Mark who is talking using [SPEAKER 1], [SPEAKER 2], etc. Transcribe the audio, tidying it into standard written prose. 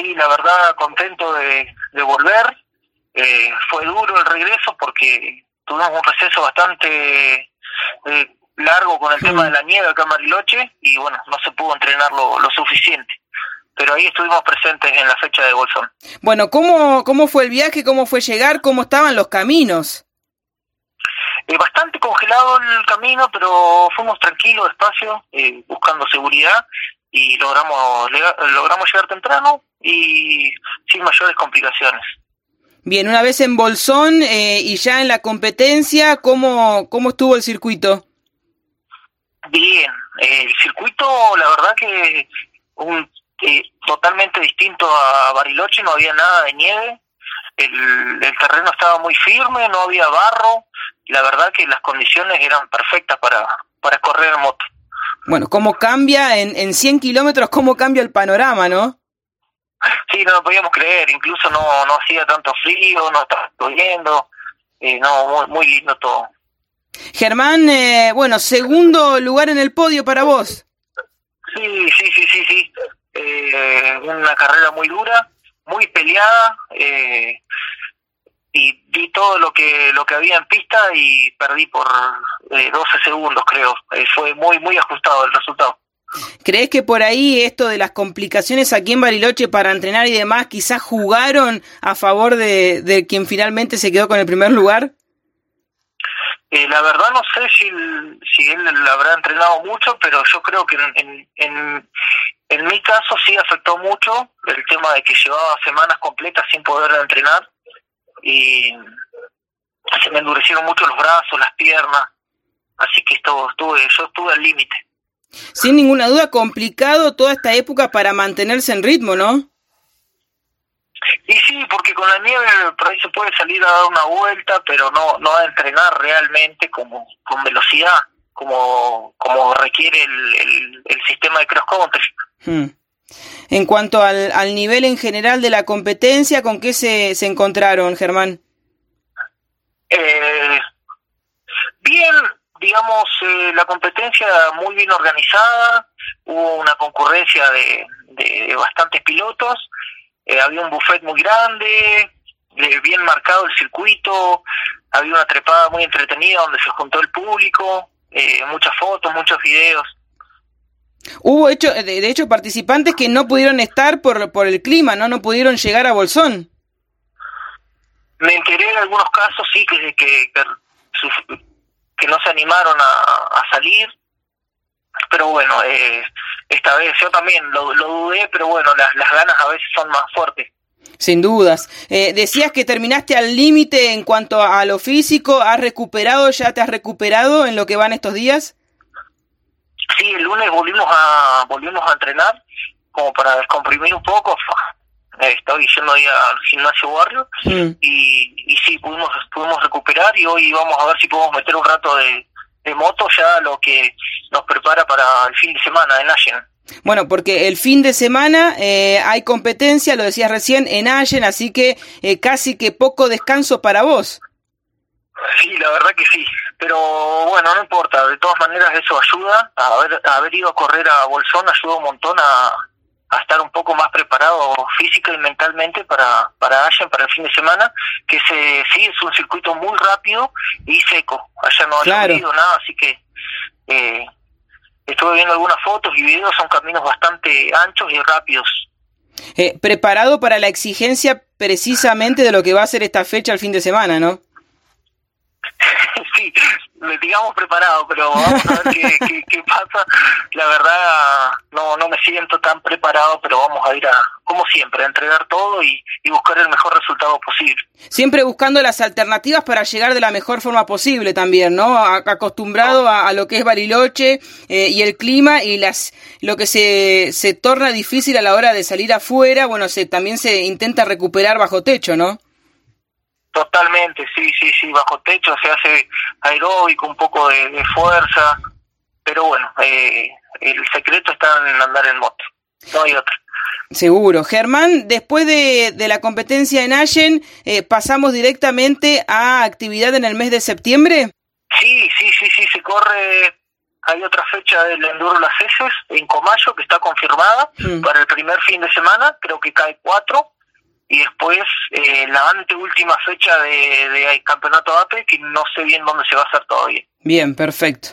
[SPEAKER 1] sí, la verdad contento de volver. Fue duro el regreso porque tuvimos un receso bastante largo con el tema de la nieve acá en Bariloche y bueno, no se pudo entrenar lo suficiente. Pero ahí estuvimos presentes en la fecha de Bolsón.
[SPEAKER 2] Bueno, ¿cómo fue el viaje? ¿Cómo fue llegar? ¿Cómo estaban los caminos?
[SPEAKER 1] Bastante congelado el camino, pero fuimos tranquilos, despacio, buscando seguridad y logramos llegar temprano y sin mayores complicaciones.
[SPEAKER 2] Bien, una vez en Bolsón y ya en la competencia, ¿cómo estuvo el circuito?
[SPEAKER 1] Bien, el circuito, la verdad que totalmente distinto a Bariloche, no había nada de nieve, el terreno estaba muy firme, no había barro, la verdad que las condiciones eran perfectas para correr en moto.
[SPEAKER 2] Bueno, ¿cómo cambia en 100 kilómetros, cómo cambia el panorama, no?
[SPEAKER 1] Sí, no lo podíamos creer, incluso no hacía tanto frío, no estaba lloviendo, muy lindo todo.
[SPEAKER 2] Germán, bueno, segundo lugar en el podio para vos.
[SPEAKER 1] Sí. Una carrera muy dura, muy peleada, y vi todo lo que había en pista y perdí por 12 segundos, creo. Fue muy ajustado el resultado.
[SPEAKER 2] ¿Crees que por ahí esto de las complicaciones aquí en Bariloche para entrenar y demás quizás jugaron a favor de quien finalmente se quedó con el primer lugar?
[SPEAKER 1] La verdad no sé si él habrá entrenado mucho, pero yo creo que en mi caso sí afectó mucho el tema de que llevaba semanas completas sin poder entrenar y se me endurecieron mucho los brazos, las piernas, así que yo estuve al límite.
[SPEAKER 2] Sin ninguna duda complicado toda esta época para mantenerse en ritmo, ¿no?
[SPEAKER 1] Y sí, porque con la nieve por ahí se puede salir a dar una vuelta, pero no a entrenar realmente con velocidad, como requiere el sistema de cross country.
[SPEAKER 2] En cuanto al nivel en general de la competencia, ¿con qué se encontraron, Germán?
[SPEAKER 1] Bien, digamos, la competencia muy bien organizada, hubo una concurrencia de bastantes pilotos, había un buffet muy grande, bien marcado el circuito, había una trepada muy entretenida donde se juntó el público, muchas fotos, muchos videos.
[SPEAKER 2] Hubo de hecho participantes que no pudieron estar por el clima, no pudieron llegar a Bolsón.
[SPEAKER 1] Me enteré en algunos casos, sí, que no se animaron a salir, pero bueno, esta vez yo también lo dudé, pero bueno, las ganas a veces son más fuertes.
[SPEAKER 2] Sin dudas. Decías que terminaste al límite en cuanto a lo físico, ¿ya te has recuperado en lo que van estos días?
[SPEAKER 1] Sí, el lunes volvimos a entrenar como para descomprimir un poco. Estoy yendo ahí al gimnasio barrio y sí, pudimos recuperar y hoy vamos a ver si podemos meter un rato de moto ya lo que nos prepara para el fin de semana en Allen.
[SPEAKER 2] Bueno, porque el fin de semana hay competencia, lo decías recién, en Allen, así que casi que poco descanso para vos.
[SPEAKER 1] Sí, la verdad que sí, pero bueno, no importa, de todas maneras eso ayuda, haber ido a correr a Bolsón ayuda un montón a estar un poco más preparado física y mentalmente para Allen, para el fin de semana, que sí es un circuito muy rápido y seco, allá no ha llovido nada, así que estuve viendo algunas fotos y videos, son caminos bastante anchos y rápidos.
[SPEAKER 2] Preparado para la exigencia precisamente de lo que va a ser esta fecha el fin de semana, ¿no?
[SPEAKER 1] Sí, digamos preparado, pero vamos a ver qué pasa. La verdad no me siento tan preparado, pero vamos a ir como siempre, a entregar todo y buscar el mejor resultado posible.
[SPEAKER 2] Siempre buscando las alternativas para llegar de la mejor forma posible también, ¿no? Acostumbrado a lo que es Bariloche y el clima y lo que se torna difícil a la hora de salir afuera, bueno, también se intenta recuperar bajo techo, ¿no?
[SPEAKER 1] Totalmente, sí, bajo techo se hace aeróbico, un poco de fuerza, pero bueno, el secreto está en andar en moto, no hay otra.
[SPEAKER 2] Seguro. Germán, después de la competencia en Allen, ¿pasamos directamente a actividad en el mes de septiembre?
[SPEAKER 1] Sí, se corre hay otra fecha del Enduro Las Heces en Comayo que está confirmada para el primer fin de semana, creo que cae 4, y después la anteúltima fecha de campeonato APE, que no sé bien dónde se va a hacer todavía.
[SPEAKER 2] Bien, perfecto.